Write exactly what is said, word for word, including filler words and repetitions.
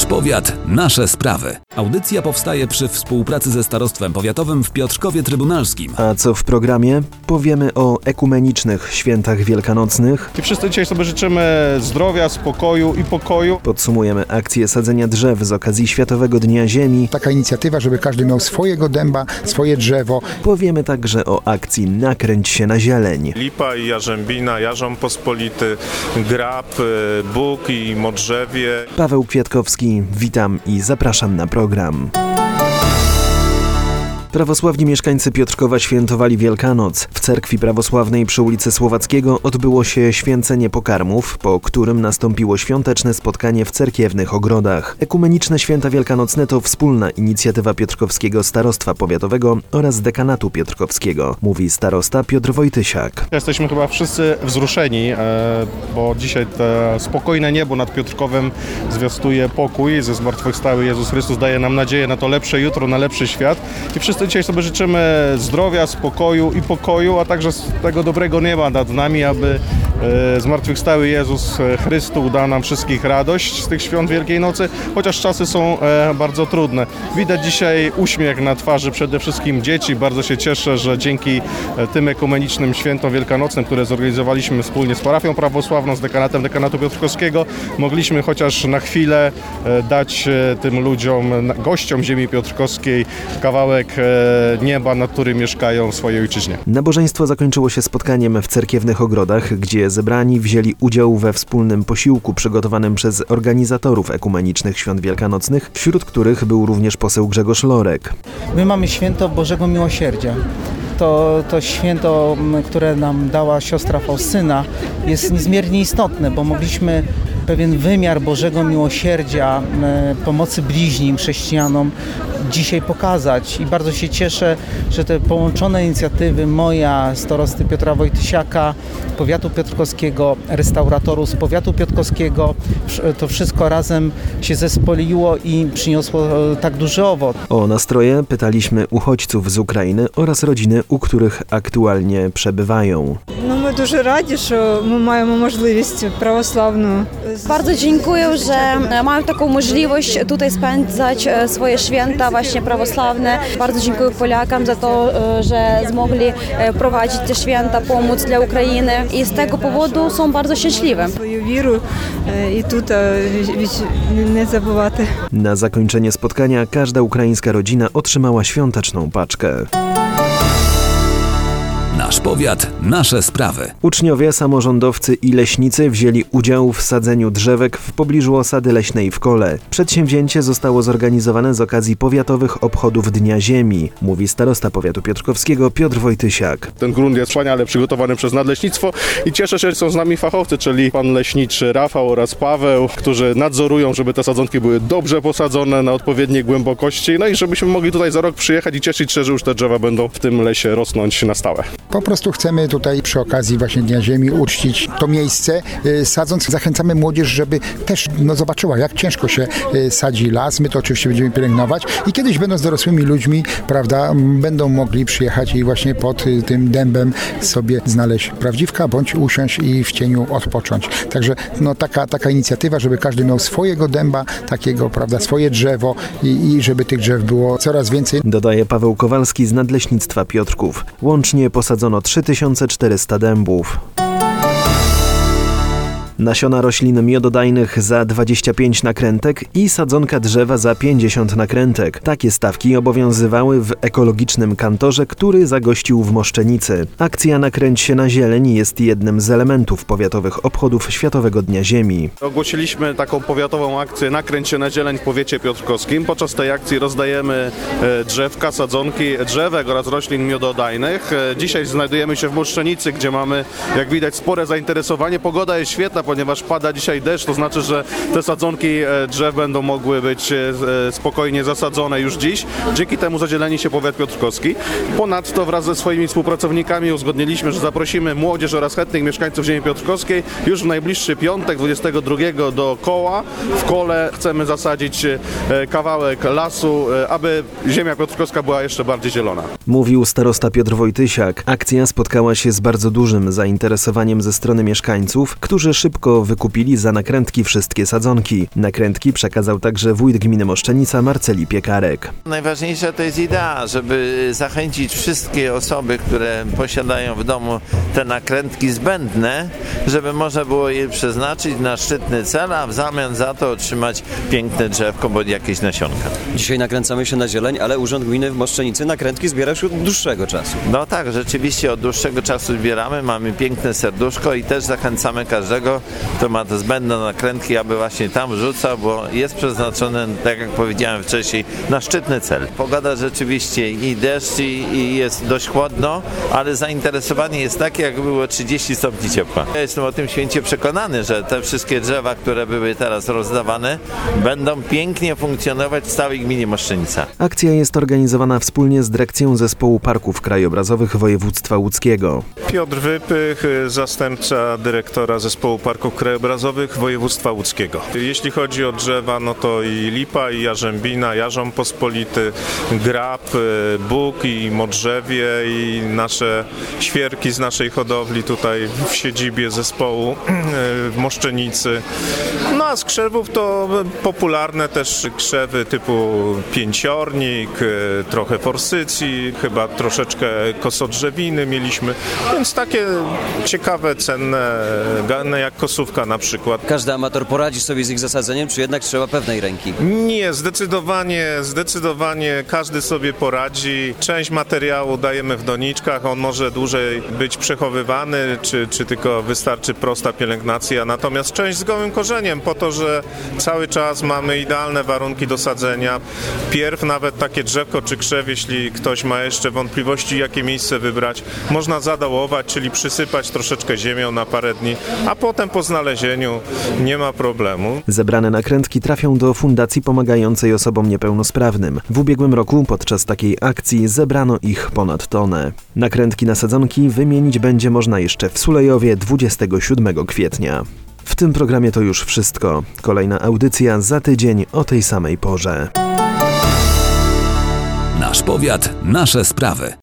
Nasz powiat, nasze sprawy. Audycja powstaje przy współpracy ze Starostwem Powiatowym w Piotrkowie Trybunalskim. A co w programie? Powiemy o ekumenicznych świętach wielkanocnych. I wszyscy dzisiaj sobie życzymy zdrowia, spokoju i pokoju. Podsumujemy akcję sadzenia drzew z okazji Światowego Dnia Ziemi. Taka inicjatywa, żeby każdy miał swojego dęba, swoje drzewo. Powiemy także o akcji Nakręć się na zieleń. Lipa i jarzębina, jarząb pospolity, grab, bóg i modrzewie. Paweł Kwiatkowski, witam i zapraszam na program. Prawosławni mieszkańcy Piotrkowa świętowali Wielkanoc. W cerkwi prawosławnej przy ulicy Słowackiego odbyło się święcenie pokarmów, po którym nastąpiło świąteczne spotkanie w cerkiewnych ogrodach. Ekumeniczne święta wielkanocne to wspólna inicjatywa Piotrkowskiego Starostwa Powiatowego oraz Dekanatu Piotrkowskiego, mówi starosta Piotr Wojtysiak. Jesteśmy chyba wszyscy wzruszeni, bo dzisiaj to spokojne niebo nad Piotrkowem zwiastuje pokój. Ze zmartwychwstały Jezus Chrystus daje nam nadzieję na to lepsze jutro, na lepszy świat. I wszyscy dzisiaj sobie życzymy zdrowia, spokoju i pokoju, a także tego dobrego nieba nad nami, aby e, zmartwychwstały Jezus Chrystus da nam wszystkich radość z tych świąt Wielkiej Nocy, chociaż czasy są e, bardzo trudne. Widać dzisiaj uśmiech na twarzy przede wszystkim dzieci. Bardzo się cieszę, że dzięki tym ekumenicznym świętom wielkanocnym, które zorganizowaliśmy wspólnie z parafią prawosławną, z dekanatem Dekanatu Piotrkowskiego, mogliśmy chociaż na chwilę e, dać e, tym ludziom, gościom ziemi piotrkowskiej kawałek e, nieba, nad którym mieszkają w swojej ojczyźnie. Nabożeństwo zakończyło się spotkaniem w cerkiewnych ogrodach, gdzie zebrani wzięli udział we wspólnym posiłku przygotowanym przez organizatorów ekumenicznych świąt wielkanocnych, wśród których był również poseł Grzegorz Lorek. My mamy święto Bożego Miłosierdzia. To, to święto, które nam dała siostra Faustyna, jest niezmiernie istotne, bo mogliśmy pewien wymiar Bożego Miłosierdzia, pomocy bliźnim, chrześcijanom dzisiaj pokazać i bardzo się cieszę, że te połączone inicjatywy moja, starosty Piotra Wojtysiaka, powiatu piotrkowskiego, restauratorów z powiatu piotrkowskiego, to wszystko razem się zespoliło i przyniosło tak duży owoc. O nastroje pytaliśmy uchodźców z Ukrainy oraz rodziny, u których aktualnie przebywają. No, my дуже раді, що ми маємо можливість православну. Bardzo dziękuję, że mam taką możliwość tutaj spędzać swoje święta właśnie prawosławne. Bardzo dziękuję Polakom za to, że zmogli prowadzić te święta, pomóc dla Ukrainy i z tego powodu są bardzo szczęśliwe. Swoją wierę i tutaj nie zapominać. Na zakończenie spotkania każda ukraińska rodzina otrzymała świąteczną paczkę. Nasz powiat, nasze sprawy. Uczniowie, samorządowcy i leśnicy wzięli udział w sadzeniu drzewek w pobliżu osady leśnej w Kole. Przedsięwzięcie zostało zorganizowane z okazji powiatowych obchodów Dnia Ziemi, mówi starosta powiatu piotrkowskiego Piotr Wojtysiak. Ten grunt jest wspaniale przygotowany przez nadleśnictwo i cieszę się, że są z nami fachowcy, czyli pan leśniczy Rafał oraz Paweł, którzy nadzorują, żeby te sadzonki były dobrze posadzone na odpowiedniej głębokości, no i żebyśmy mogli tutaj za rok przyjechać i cieszyć się, że już te drzewa będą w tym lesie rosnąć na stałe. Po prostu chcemy tutaj przy okazji właśnie Dnia Ziemi uczcić to miejsce, sadząc. Zachęcamy młodzież, żeby też no, zobaczyła, jak ciężko się sadzi las. My to oczywiście będziemy pielęgnować i kiedyś, będąc dorosłymi ludźmi, prawda, będą mogli przyjechać i właśnie pod tym dębem sobie znaleźć prawdziwka, bądź usiąść i w cieniu odpocząć. Także no, taka, taka inicjatywa, żeby każdy miał swojego dęba, takiego, prawda, swoje drzewo i, i żeby tych drzew było coraz więcej. Dodaje Paweł Kowalski z Nadleśnictwa Piotrków. Łącznie posadzono trzy tysiące czterysta dębów. Nasiona roślin miododajnych za dwadzieścia pięć nakrętek i sadzonka drzewa za pięćdziesiąt nakrętek. Takie stawki obowiązywały w ekologicznym kantorze, który zagościł w Moszczenicy. Akcja Nakręć się na zieleń jest jednym z elementów powiatowych obchodów Światowego Dnia Ziemi. Ogłosiliśmy taką powiatową akcję Nakręć się na zieleń w powiecie piotrkowskim. Podczas tej akcji rozdajemy drzewka, sadzonki drzewek oraz roślin miododajnych. Dzisiaj znajdujemy się w Moszczenicy, gdzie mamy, jak widać, spore zainteresowanie. Pogoda jest świetna, ponieważ pada dzisiaj deszcz, to znaczy, że te sadzonki drzew będą mogły być spokojnie zasadzone już dziś. Dzięki temu zazieleni się powiat piotrkowski. Ponadto wraz ze swoimi współpracownikami uzgodniliśmy, że zaprosimy młodzież oraz chętnych mieszkańców ziemi piotrkowskiej już w najbliższy piątek, dwudziestego drugiego do Koła. W Kole chcemy zasadzić kawałek lasu, aby ziemia piotrkowska była jeszcze bardziej zielona. Mówił starosta Piotr Wojtysiak. Akcja spotkała się z bardzo dużym zainteresowaniem ze strony mieszkańców, którzy szybko szybko wykupili za nakrętki wszystkie sadzonki. Nakrętki przekazał także wójt gminy Moszczenica Marceli Piekarek. Najważniejsza to jest idea, żeby zachęcić wszystkie osoby, które posiadają w domu te nakrętki zbędne, żeby można było je przeznaczyć na szczytny cel, a w zamian za to otrzymać piękne drzewko bądź jakieś nasionka. Dzisiaj nakręcamy się na zieleń, ale Urząd Gminy w Moszczenicy nakrętki zbiera już od dłuższego czasu. No tak, rzeczywiście od dłuższego czasu zbieramy, mamy piękne serduszko i też zachęcamy każdego, kto ma te zbędne nakrętki, aby właśnie tam wrzucał, bo jest przeznaczone, tak jak powiedziałem wcześniej, na szczytny cel. Pogoda rzeczywiście i deszcz i, i jest dość chłodno, ale zainteresowanie jest takie, jak było trzydzieści stopni ciepła. Ja jestem o tym święcie przekonany, że te wszystkie drzewa, które były teraz rozdawane, będą pięknie funkcjonować w całej gminie Moszczenica. Akcja jest organizowana wspólnie z Dyrekcją Zespołu Parków Krajobrazowych Województwa Łódzkiego. Piotr Wypych, zastępca dyrektora Zespołu Parków Krajobrazowych Województwa Łódzkiego. Jeśli chodzi o drzewa, no to i lipa, i jarzębina, jarząb pospolity, grab, bóg i modrzewie i nasze świerki z naszej hodowli tutaj w siedzibie zespołu w Moszczenicy. No a z krzewów to popularne też krzewy typu pięciornik, trochę forsycji, chyba troszeczkę kosodrzewiny mieliśmy, więc takie ciekawe, cenne, jak kosówka na przykład. Każdy amator poradzi sobie z ich zasadzeniem, czy jednak trzeba pewnej ręki? Nie, zdecydowanie, zdecydowanie każdy sobie poradzi. Część materiału dajemy w doniczkach, on może dłużej być przechowywany, czy, czy tylko wystarczy prosta pielęgnacja, natomiast część z gołym korzeniem, po to, że cały czas mamy idealne warunki do sadzenia. Pierw nawet takie drzewko czy krzew, jeśli ktoś ma jeszcze wątpliwości, jakie miejsce wybrać, można zadołować, czyli przysypać troszeczkę ziemią na parę dni, a potem po znalezieniu nie ma problemu. Zebrane nakrętki trafią do fundacji pomagającej osobom niepełnosprawnym. W ubiegłym roku podczas takiej akcji zebrano ich ponad tonę. Nakrętki na sadzonki wymienić będzie można jeszcze w Sulejowie dwudziestego siódmego kwietnia. W tym programie to już wszystko. Kolejna audycja za tydzień o tej samej porze. Nasz powiat, nasze sprawy.